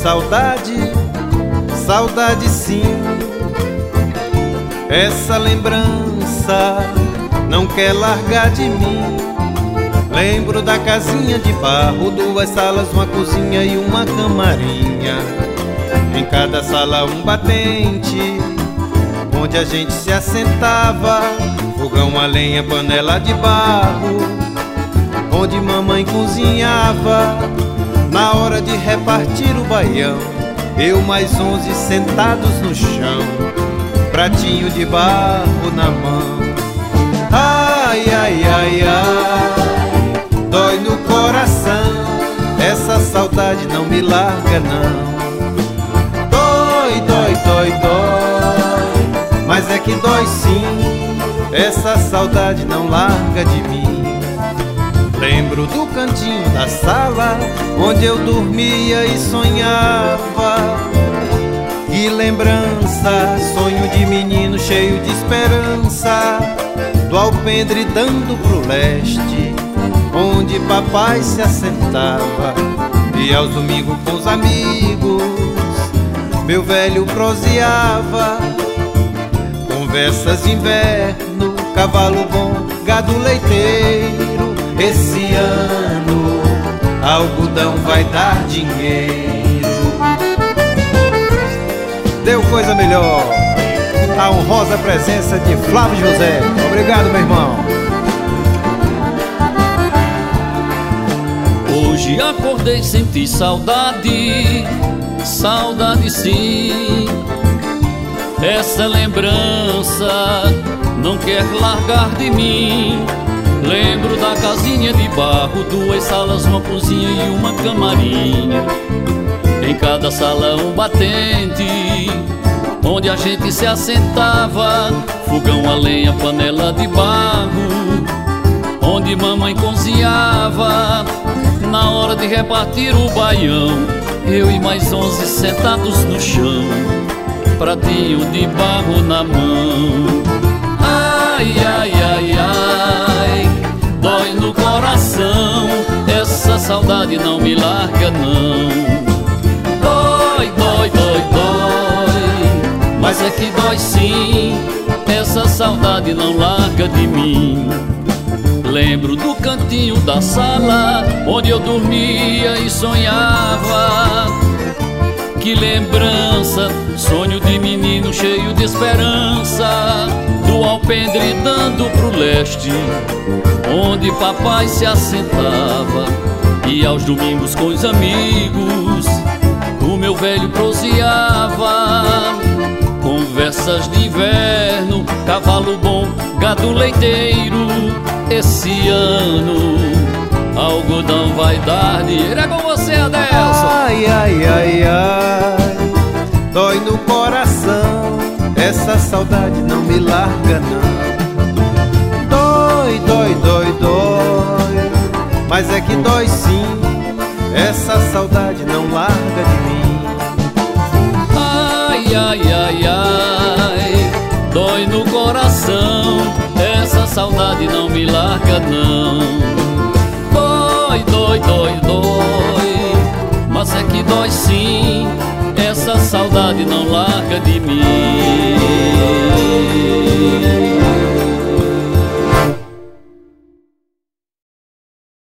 saudade, saudade sim. Essa lembrança não quer largar de mim. Lembro da casinha de barro, 2 salas, uma cozinha e uma camarinha. Em cada sala um batente, onde a gente se assentava. Fogão a lenha, panela de barro, onde mamãe cozinhava. Na hora de repartir o baião, eu mais 11 sentados no chão, pratinho de barro na mão. Ai, ai, ai, ai, dói no coração, essa saudade não me larga não. Dói, dói, dói, dói, mas é que dói sim, essa saudade não larga de mim. Lembro do cantinho da sala, onde eu dormia e sonhava. Que lembrança, sonho de menino cheio de esperança. Do alpendre dando pro leste, onde papai se assentava. E aos domingos com os amigos, meu velho proseava. Conversas de inverno, cavalo bom, gado leiteiro. Esse ano, algodão vai dar dinheiro. Deu coisa melhor. A honrosa presença de Flávio José. Obrigado, meu irmão. Hoje acordei, senti saudade, saudade sim. Essa lembrança não quer largar de mim. Lembro da casinha de barro, 2 salas, uma cozinha e uma camarinha. Em cada sala um batente, onde a gente se assentava. Fogão a lenha, panela de barro, onde mamãe cozinhava. Na hora de repartir o baião, eu e mais 11 sentados no chão, pratinho de barro na mão. Ai, ai, ai, ai, dói no coração, essa saudade não me larga não. Dói, dói, dói, dói, mas é que dói sim, essa saudade não larga de mim. Lembro do cantinho da sala, onde eu dormia e sonhava. Que lembrança, sonho de menino cheio de esperança. Do alpendre dando pro leste, onde papai se assentava. E aos domingos com os amigos, o meu velho proseava. Conversas de inverno, cavalo bom, gado leiteiro. Esse ano, algodão vai dar dinheiro. É com você, Adelson. Ai, ai, ai, ai, dói no coração, essa saudade não me larga não. Dói, dói, dói, dói, mas é que dói sim, essa saudade não larga de mim. Ai, ai, ai, ai, dói no coração, essa saudade não me larga não. Dói, dói, dói, dói, mas é que dói sim, essa saudade não larga de mim.